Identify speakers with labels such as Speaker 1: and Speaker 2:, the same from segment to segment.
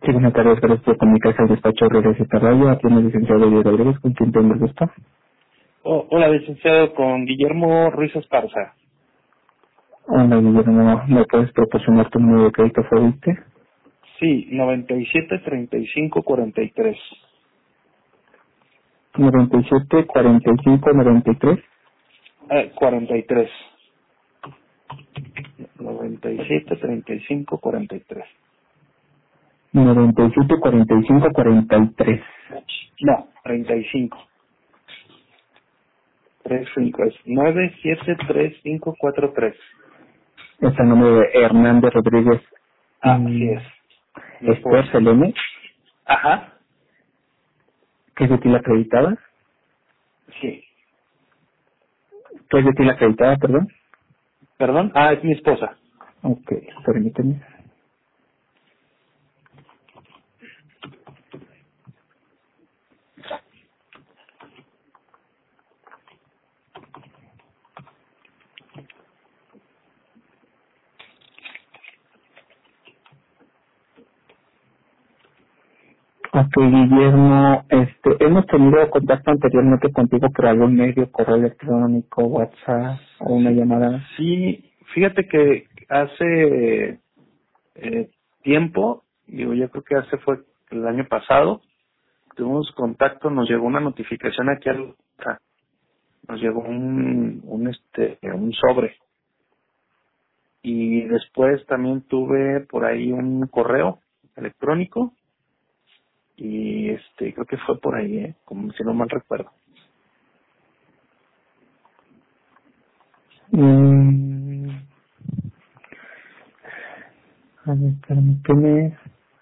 Speaker 1: Sí, buenas tardes, gracias por comunicarse al despacho Regresita Radio. Aquí en el licenciado Diego Rodríguez, con quien tengo el gusto.
Speaker 2: Hola, licenciado, con Guillermo Ruiz Esparza.
Speaker 1: Hola, Guillermo, ¿me puedes proporcionar tu número de crédito favorito?
Speaker 2: Sí, 97-35-43.
Speaker 1: 97 45 93
Speaker 2: 43. 97-35-43.
Speaker 1: 97 45 43.
Speaker 2: No, 35. 35 es 973543.
Speaker 1: Es el número de Hernández Rodríguez
Speaker 2: Así es. Mi
Speaker 1: Esther
Speaker 2: esposa.
Speaker 1: Selene,
Speaker 2: Ajá.
Speaker 1: que es de ti la acreditada.
Speaker 2: Sí.
Speaker 1: ¿Qué es de ti la acreditada, perdón?
Speaker 2: ¿Perdón? Ah, es mi esposa.
Speaker 1: Ok, permíteme. Ok, Guillermo, hemos tenido contacto anteriormente contigo por algún medio, correo electrónico, WhatsApp o una
Speaker 2: Sí,
Speaker 1: llamada.
Speaker 2: sí, fíjate que hace tiempo, digo, yo creo que fue el año pasado, tuvimos contacto, nos llegó una notificación aquí nos llegó un sobre, y después también tuve por ahí un correo electrónico, y creo que fue por ahí, como si no mal recuerdo.
Speaker 1: Mm, a ver, permíteme.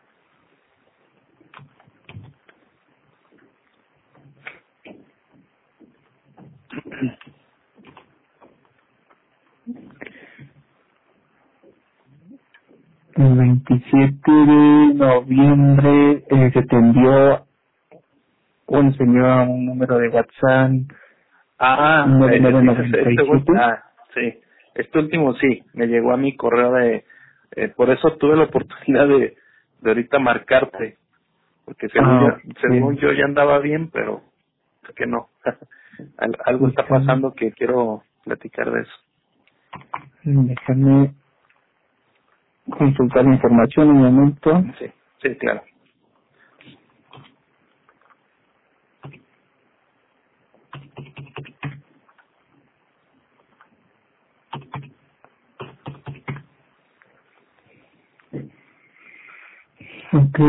Speaker 1: El 27 de noviembre se te envió un señor un número de WhatsApp
Speaker 2: Dices,
Speaker 1: 9997.
Speaker 2: sí, este último sí, me llegó a mi correo por eso tuve la oportunidad de ahorita marcarte, porque
Speaker 1: Ah,
Speaker 2: según
Speaker 1: ok.
Speaker 2: yo ya andaba bien, pero es que no. Algo está
Speaker 1: Déjame,
Speaker 2: pasando que quiero platicar de eso.
Speaker 1: déjame consultar la información un momento.
Speaker 2: Sí, sí, claro.
Speaker 1: Ok,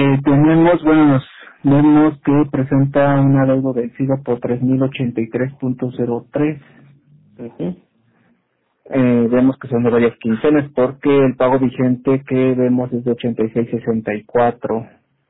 Speaker 1: vemos que presenta una deuda vencida por 3083.03.
Speaker 2: Ujú.
Speaker 1: Vemos que son de varias quincenas porque el pago vigente que vemos es de 86.64.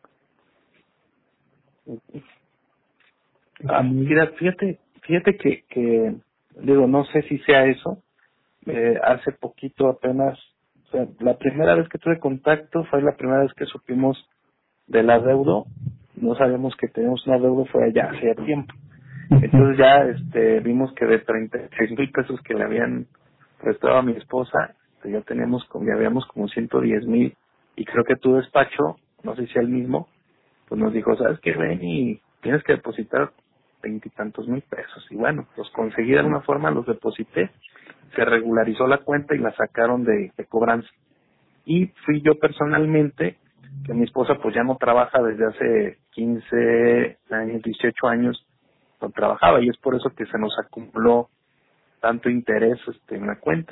Speaker 1: Déjame-
Speaker 2: Fíjate que, digo, no sé si sea eso. Hace poquito apenas, o sea, la primera vez que tuve contacto fue la primera vez que supimos del adeudo. No sabíamos que teníamos un adeudo, fue ya hace tiempo.
Speaker 1: Ujú.
Speaker 2: Entonces ya vimos que de 36,000 pesos que le habían prestado a mi esposa, ya ya habíamos como 110,000, y creo que tu despacho, no sé si el mismo, pues nos dijo, ¿sabes qué? Ven y tienes que depositar 20 y tantos mil pesos. Y bueno, los conseguí de alguna forma, los deposité, se regularizó la cuenta y la sacaron de cobranza. Y fui yo personalmente, que mi esposa pues ya no trabaja desde hace 15 años, 18 años, no trabajaba, y es por eso que se nos acumuló tanto interés en la cuenta.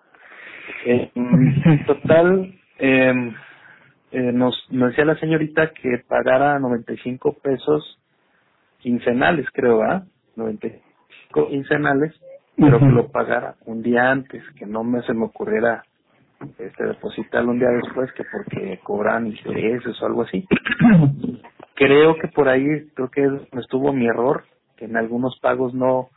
Speaker 2: Total, nos decía la señorita que pagara 95 pesos quincenales, creo, ¿ah? 95 quincenales, pero que
Speaker 1: Ujú.
Speaker 2: lo pagara un día antes, que no se me ocurriera depositarlo un día después, que porque cobran intereses o algo así. Creo que estuvo mi error, que en algunos pagos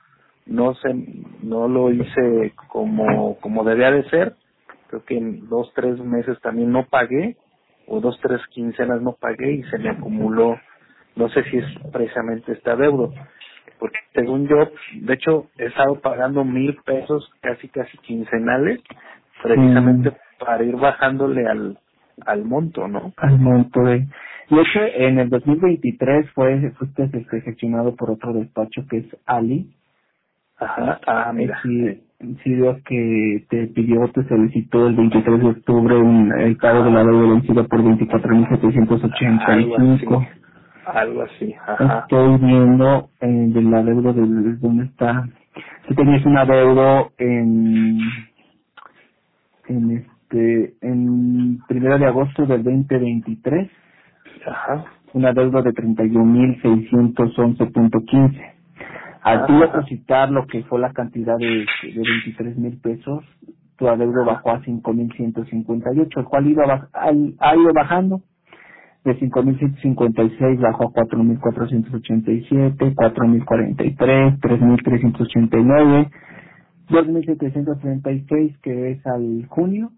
Speaker 2: no lo hice como debía de ser. Creo que en 2, 3 meses también no pagué, o 2, 3 quincenas no pagué, y se me acumuló, no sé si es precisamente este adeudo, porque según yo, de hecho, he estado pagando 1,000 pesos casi quincenales,
Speaker 1: Mm,
Speaker 2: precisamente para ir bajándole al monto, ¿no?
Speaker 1: Al monto de... De hecho, en el 2023 fuiste gestionado por otro despacho que es Ali.
Speaker 2: Ajá, mira.
Speaker 1: Sí veo que te solicitó el 23 de octubre el pago de la deuda vencida por 24.785.
Speaker 2: Algo así, ajá.
Speaker 1: Estoy viendo de la deuda de dónde está. Si tenías una deuda en 1 de agosto del 2023,
Speaker 2: Ajá.
Speaker 1: una deuda de 31.611.15. Al tú depositar lo que fue la cantidad de 23,000 pesos, tu adeudo bajó a 5.158, el cual ha ido bajando. De 5.156 bajó a 4.487, 4.043, 3.389, 2.736, que es al junio.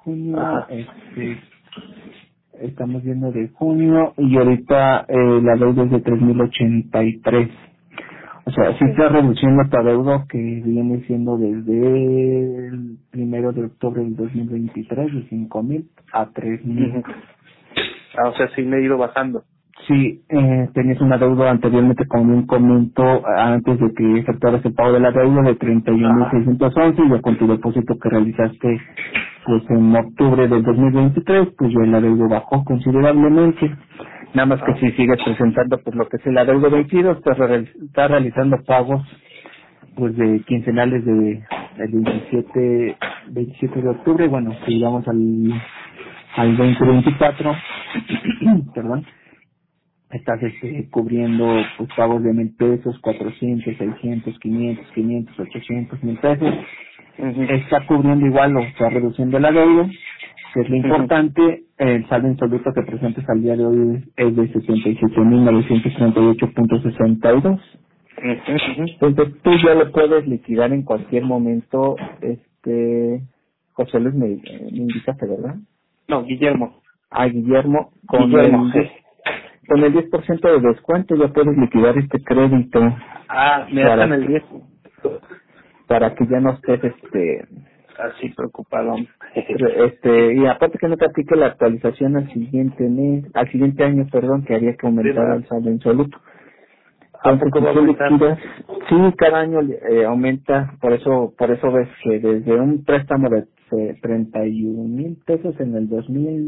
Speaker 1: Estamos viendo de junio, y ahorita la deuda es de 3.083. O sea, sí está reduciendo tu adeudo, que viene siendo desde el 1 de octubre del 2023 de 5.000 a 3.000.
Speaker 2: O sea, sí me he ido bajando.
Speaker 1: Sí, tenías una deuda anteriormente, como un comento, antes de que efectuaras el pago de la deuda, de 31.611, y ya con tu depósito que realizaste pues en octubre del 2023, pues ya el adeudo bajó considerablemente. Nada más que si sigues presentando pues lo que es el adeudo vencido, estás realizando pagos pues de quincenales de el 27 de octubre, bueno, si llegamos al 2024, perdón, estás cubriendo pues pagos de 1,000 pesos, 400, 600, 500, 800, 1,000 pesos. Está cubriendo igual, o está reduciendo la deuda, que es lo importante. El saldo insoluto que presentes al día de hoy es de 77.938.62. Entonces tú ya lo puedes liquidar en cualquier momento. José Luis me indicaste, ¿verdad?
Speaker 2: No, Guillermo.
Speaker 1: Guillermo, con
Speaker 2: Guillermo,
Speaker 1: con el 10% de descuento ya puedes liquidar este crédito.
Speaker 2: Me hacen el 10.
Speaker 1: Para que ya no estés
Speaker 2: así preocupado.
Speaker 1: Y aparte que no te aplique la actualización al siguiente año, que haría que aumentara el saldo insoluto. Entonces, si tú liquidas, sí, cada año aumenta. Por eso ves que desde un préstamo de 31,000 pesos en el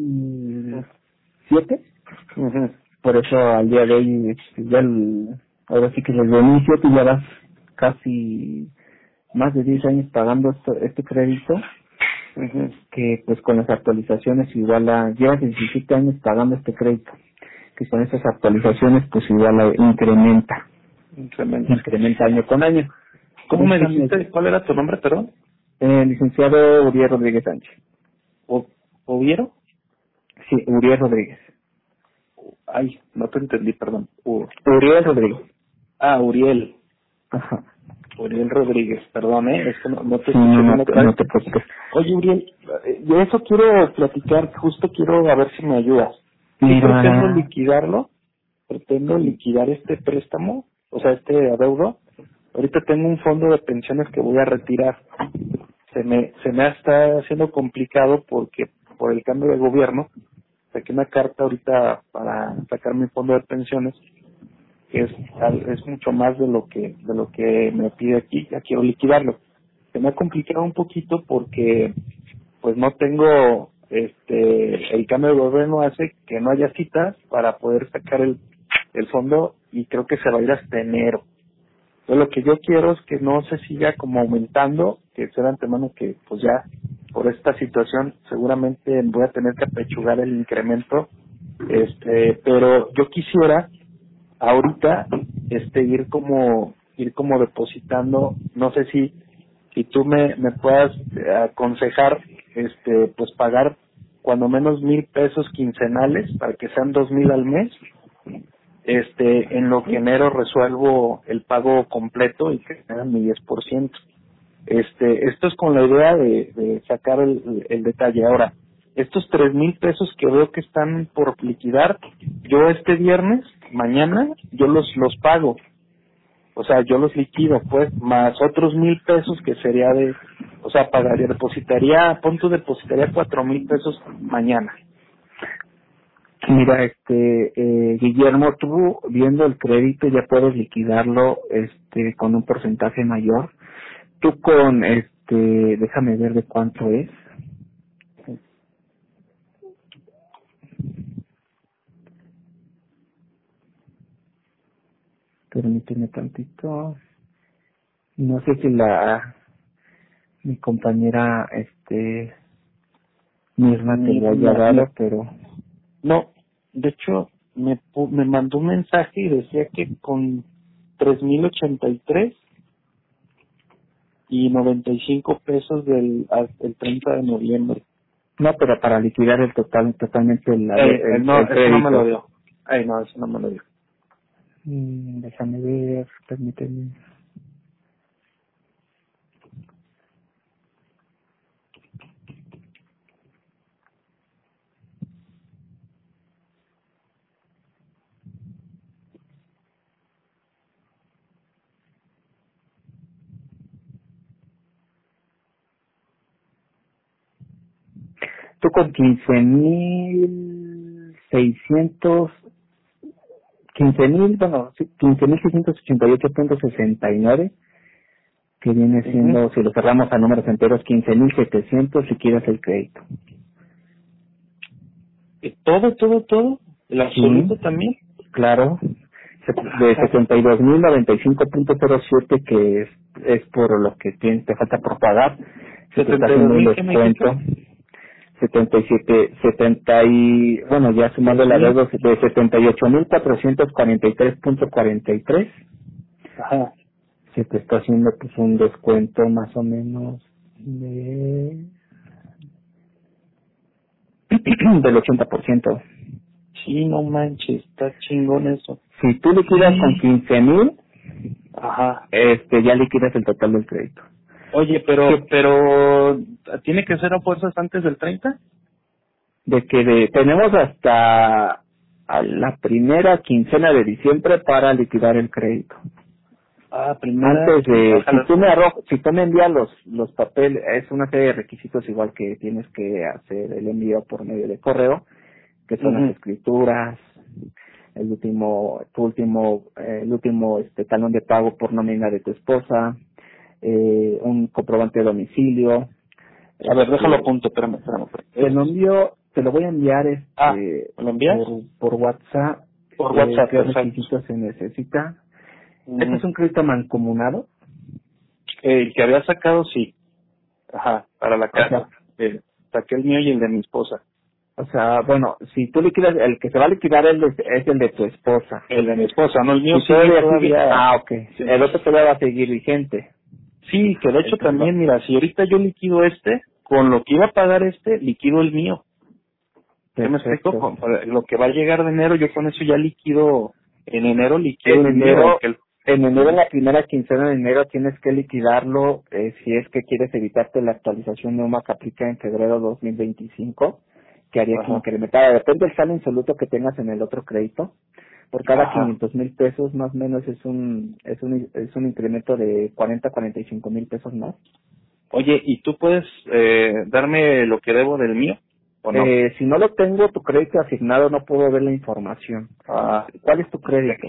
Speaker 1: 2007, por eso al día de hoy ahora sí que desde el 2007 ya vas casi más de 10 años pagando este crédito, que pues con las actualizaciones igual llevas 17 años pagando este crédito, que con esas actualizaciones pues igual incrementa año con año.
Speaker 2: ¿Cómo me dijiste? ¿Cuál era tu nombre, perdón?
Speaker 1: Licenciado Uriel Rodríguez Sánchez.
Speaker 2: ¿Oviero?
Speaker 1: Sí, Uriel Rodríguez.
Speaker 2: Ay, no te entendí, perdón.
Speaker 1: Uriel Rodríguez.
Speaker 2: Uriel.
Speaker 1: Ajá.
Speaker 2: Uriel Rodríguez, perdón, es que no te
Speaker 1: no te preocupes.
Speaker 2: Oye, Uriel, de eso quiero platicar, justo quiero a ver si me ayudas. Pretendo liquidar este préstamo, o sea, este adeudo. Ahorita tengo un fondo de pensiones que voy a retirar. Se me está haciendo complicado porque por el cambio de gobierno saqué una carta ahorita para sacar mi fondo de pensiones, que es mucho más de lo que me pide aquí. Ya quiero liquidarlo. Se me ha complicado un poquito porque pues no tengo el cambio de gobierno hace que no haya citas para poder sacar el fondo, y creo que se va a ir hasta enero. Entonces lo que yo quiero es que no se siga como aumentando, que sea de antemano que pues ya por esta situación seguramente voy a tener que apechugar el incremento, pero yo quisiera ahorita ir como depositando. No sé si tú me puedas aconsejar pues pagar cuando menos 1,000 pesos quincenales para que sean 2,000 al mes, en lo que enero resuelvo el pago completo y que sean mi 10%. Esto es con la idea de sacar el detalle. Ahora, estos 3,000 pesos que veo que están por liquidar, yo este viernes, mañana, yo los pago. O sea, yo los liquido, pues, más otros 1,000 pesos que sería depositaría 4,000 pesos mañana.
Speaker 1: Mira, Guillermo, tú viendo el crédito ya puedes liquidarlo, con un porcentaje mayor. Tú con, déjame ver de cuánto es. Permíteme tantito. No sé si mi compañera, Mirna te lo haya dado, pero
Speaker 2: No, de hecho, me mandó un mensaje y decía que con 3,083 y 95 pesos el 30 de noviembre.
Speaker 1: no, pero para liquidar totalmente
Speaker 2: No,
Speaker 1: el
Speaker 2: eso no me lo
Speaker 1: crédito.
Speaker 2: dio. No, eso no me lo dio.
Speaker 1: Déjame ver, permíteme. Tú con 15,688.69, que viene siendo, si lo cerramos a números enteros, 15,700 si quieres el crédito.
Speaker 2: Todo, el absoluto
Speaker 1: Sí,
Speaker 2: también.
Speaker 1: claro, de 72,095.07, que es por lo que te falta por pagar, se te está haciendo un
Speaker 2: 72,000, ¿qué me dijiste?
Speaker 1: descuento. bueno, ya sumando la deuda de 78,443.43,
Speaker 2: Ajá.
Speaker 1: se te está haciendo pues un descuento más o menos del 80%.
Speaker 2: Sí, no manches, está chingón eso.
Speaker 1: Si tú liquidas con 15,000,
Speaker 2: Ajá.
Speaker 1: ya liquidas el total del crédito.
Speaker 2: Oye, pero ¿tiene que ser a fuerzas antes del 30?
Speaker 1: Tenemos hasta a la primera quincena de diciembre para liquidar el crédito.
Speaker 2: Primera.
Speaker 1: Antes de,
Speaker 2: Ojalá.
Speaker 1: si tú me envías los papeles, es una serie de requisitos igual que tienes que hacer el envío por medio de correo, que son las escrituras, el último talón de pago por nómina de tu esposa, un comprobante de domicilio.
Speaker 2: A ver, déjalo a punto, espérame.
Speaker 1: Te lo voy a enviar
Speaker 2: ¿me lo envías?
Speaker 1: por WhatsApp.
Speaker 2: Por WhatsApp,
Speaker 1: ¿Qué
Speaker 2: perfecto.
Speaker 1: requisitos se necesita? ¿Este es un crédito mancomunado?
Speaker 2: El que había sacado, sí. Ajá, para la casa.
Speaker 1: O
Speaker 2: Saqué el mío y el de mi esposa.
Speaker 1: sea, bueno, si tú liquidas, el que se va a liquidar es el de tu esposa.
Speaker 2: El de mi esposa, no el mío,
Speaker 1: Y
Speaker 2: sí, todavía.
Speaker 1: ok. El otro todavía va a seguir vigente.
Speaker 2: Sí, que de hecho también, mira, si ahorita yo liquido con lo que iba a pagar liquido el mío. ¿Qué me explico? Con lo que va a llegar de enero, yo con eso ya liquido, en enero liquido el mío.
Speaker 1: En enero, en la primera quincena de enero, tienes que liquidarlo si es que quieres evitarte la actualización de UMA que aplica en febrero 2025, que haría que incrementara. Depende del saldo insoluto que tengas en el otro crédito. Por cada 500,000 pesos, más o menos, es un incremento de 45,000 pesos más.
Speaker 2: Oye, ¿y tú puedes darme lo que debo del mío? ¿O no?
Speaker 1: Si no lo tengo tu crédito asignado, no puedo ver la información. ¿Cuál es tu crédito?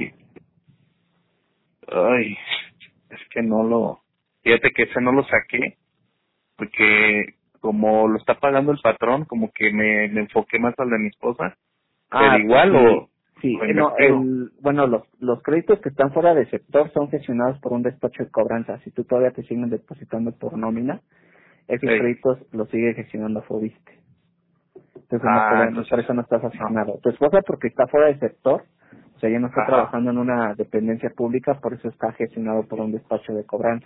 Speaker 2: Ay, es que fíjate que ese no lo saqué, porque como lo está pagando el patrón, como que me enfoqué más al de mi esposa. Pero igual
Speaker 1: sí. Bueno, los créditos que están fuera de sector son gestionados por un despacho de cobranza. Si tú todavía te siguen depositando por nómina, esos créditos los sigue gestionando Fobiste. Entonces, por eso no estás asignado. Tu esposa, porque está fuera del sector, o sea, ella no está trabajando en una dependencia pública, por eso está gestionado por un despacho de cobranza.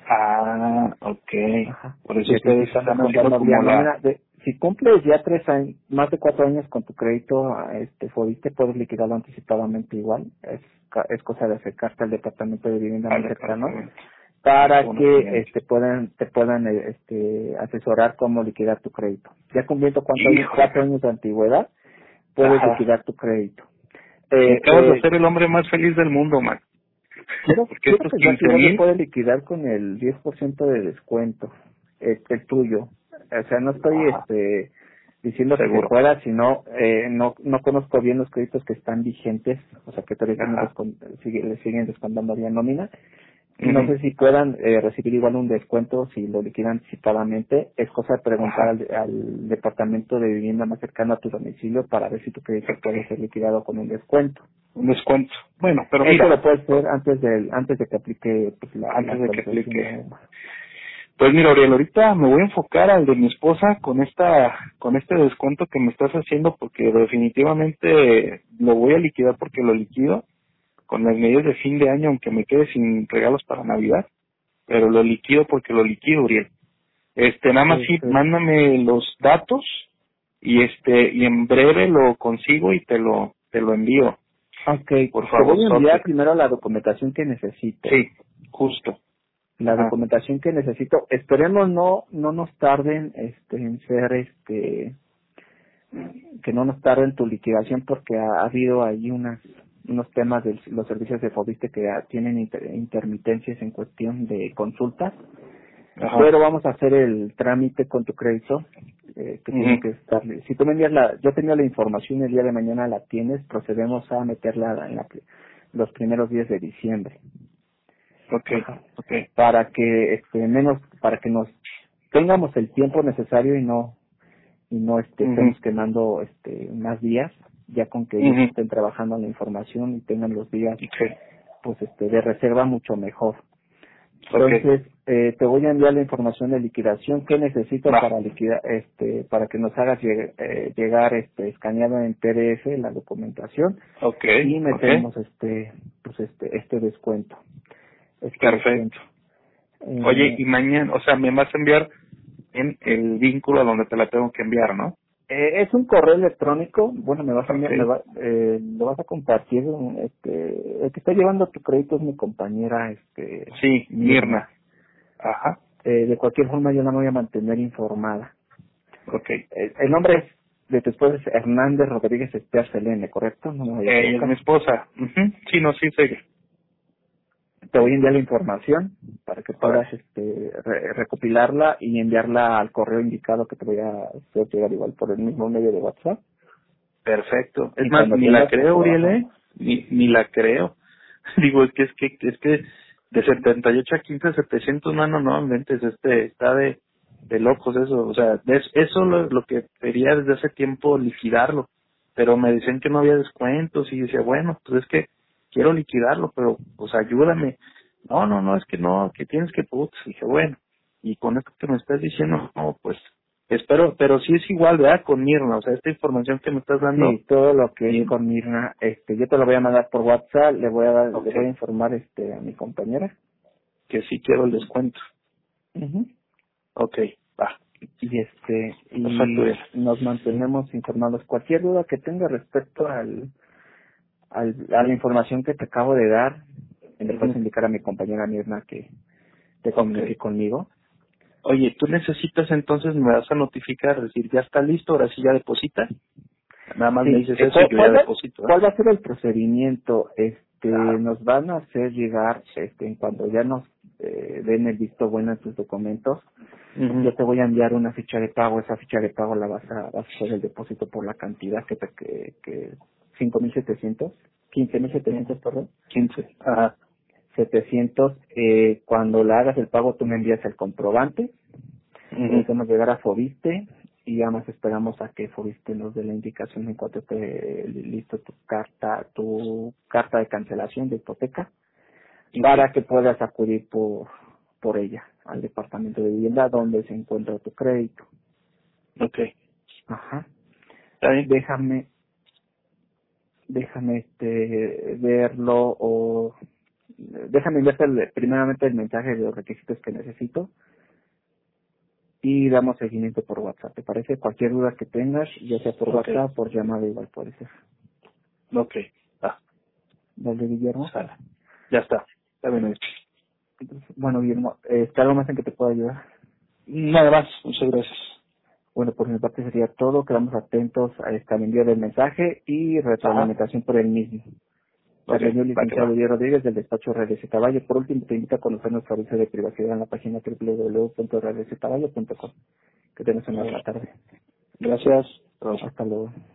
Speaker 2: Por eso ustedes están haciendo como
Speaker 1: si cumples ya 3 años, más de 4 años con tu crédito, Fobiste, puedes liquidarlo anticipadamente igual. Es cosa de acercarte al departamento de vivienda más cercano para que te puedan asesorar cómo liquidar tu crédito. Ya cumpliendo 4 años de antigüedad, puedes liquidar tu crédito.
Speaker 2: Acabas de ser el hombre más feliz del mundo, man.
Speaker 1: Porque estos 15,000 puedes liquidar con el 10% de descuento, el tuyo. O sea, no estoy diciendo que
Speaker 2: Seguro.
Speaker 1: pueda, si no, no conozco bien los créditos que están vigentes, o sea que todavía le siguen descontando vía nómina. No sé si puedan recibir igual un descuento si lo liquidan anticipadamente. Es cosa de preguntar al departamento de vivienda más cercano a tu domicilio para ver si tu crédito puede ser liquidado con un descuento.
Speaker 2: Un descuento. Bueno, pero
Speaker 1: Eso
Speaker 2: mira.
Speaker 1: lo puedes hacer antes de que aplique pues,
Speaker 2: Antes de que aplique.
Speaker 1: nueva.
Speaker 2: Pues mira, Auriel, ahorita me voy a enfocar al de mi esposa con este descuento que me estás haciendo, porque definitivamente lo voy a liquidar porque lo liquido con las medidas de fin de año, aunque me quede sin regalos para Navidad, pero lo liquido porque lo liquido, Auriel. Nada más sí, mándame los datos y y en breve lo consigo y te lo envío.
Speaker 1: Okay,
Speaker 2: por favor.
Speaker 1: Te voy a enviar primero la documentación que necesito.
Speaker 2: Sí, justo.
Speaker 1: La documentación que necesito. Esperemos no nos tarden en ser que no nos tarden tu liquidación, porque ha habido ahí unos temas de los servicios de Fobiste que tienen intermitencias en cuestión de consultas. Pero vamos a hacer el trámite con tu crédito, que tiene que estar. Si tú me envías yo tenía la información, el día de mañana la tienes, procedemos a meterla en los primeros días de diciembre.
Speaker 2: Okay.
Speaker 1: Para que para que nos tengamos el tiempo necesario y no estemos quemando más días, ya con que ellos estén trabajando en la información y tengan los días pues de reserva mucho mejor. Entonces, te voy a enviar la información de liquidación que necesito para liquidar, para que nos hagas llegar escaneado en PDF la documentación y metemos este descuento.
Speaker 2: Perfecto. Oye, y mañana, o sea, me vas a enviar en el vínculo a donde te la tengo que enviar, ¿no?
Speaker 1: Es un correo electrónico. Bueno, me vas a enviar, lo vas a compartir. El que está llevando tu crédito es mi compañera,
Speaker 2: sí, Mirna. Ajá.
Speaker 1: De cualquier forma yo la voy a mantener informada.
Speaker 2: Okay.
Speaker 1: El nombre de tu esposa es Hernández Rodríguez Esper Selene, ¿correcto? No me voy a
Speaker 2: ella es mi esposa. Sí, no, sí, sé.
Speaker 1: Te voy a enviar la información para que puedas recopilarla y enviarla al correo indicado que te voy a hacer llegar igual por el mismo medio de WhatsApp.
Speaker 2: Perfecto. Es más, ni la creo, Uriel, ni la creo. Digo, es que de 78 a 15, 700, no inventes, está de locos eso. O sea, eso lo que quería desde hace tiempo liquidarlo, pero me decían que no había descuentos y decía, bueno, pues es que quiero liquidarlo, pero pues ayúdame. No, es que no, que tienes que dije, bueno, y con esto que me estás diciendo, no, pues espero, pero sí es igual, ¿verdad? Con Mirna, o sea, esta información que me estás dando.
Speaker 1: Sí, todo lo que es con Mirna, yo te lo voy a mandar por WhatsApp, le voy a informar a mi compañera
Speaker 2: que sí quiero el descuento. Okay, va.
Speaker 1: Y nos mantenemos informados. Cualquier duda que tenga respecto a la información que te acabo de dar, le puedes indicar a mi compañera Mirna que te comunique conmigo.
Speaker 2: Oye, tú necesitas entonces, me vas a notificar, decir, ya está listo, ahora sí ya deposita. Nada más me dices eso y yo ya deposito.
Speaker 1: ¿Cuál va a ser el procedimiento? Nos van a hacer llegar, en cuando ya nos den el visto bueno en tus documentos, yo te voy a enviar una ficha de pago. Esa ficha de pago vas a hacer el depósito por la cantidad que 5,700, 15,700, perdón.
Speaker 2: 15.
Speaker 1: 700. Cuando le hagas el pago, tú me envías el comprobante. Lo hacemos llegar a Fobiste y ya más esperamos a que Fobiste nos dé la indicación en cuanto esté listo tu carta de cancelación de hipoteca para que puedas acudir por ella al departamento de vivienda donde se encuentra tu crédito.
Speaker 2: Okay.
Speaker 1: Ajá.
Speaker 2: ¿Está
Speaker 1: Déjame verlo, o déjame enviarte primeramente el mensaje de los requisitos que necesito y damos seguimiento por WhatsApp. ¿Te parece? Cualquier duda que tengas, ya sea por WhatsApp o por llamada, igual puede ser.
Speaker 2: Okay.
Speaker 1: ¿Vale, Guillermo?
Speaker 2: Ya está. Está bien.
Speaker 1: Bueno, Guillermo, ¿está algo más en que te pueda ayudar?
Speaker 2: Nada más. Muchas gracias.
Speaker 1: Bueno, por mi parte sería todo. Quedamos atentos al envío del mensaje y retroalimentación por el mismo. La reunión licenciado Guillermo Rodríguez del despacho RDC Caballo. Por último, te invito a conocer nuestro servicio de privacidad en la página www.rdccaballo.com. Que tengas una buena tarde.
Speaker 2: Gracias.
Speaker 1: Hasta luego.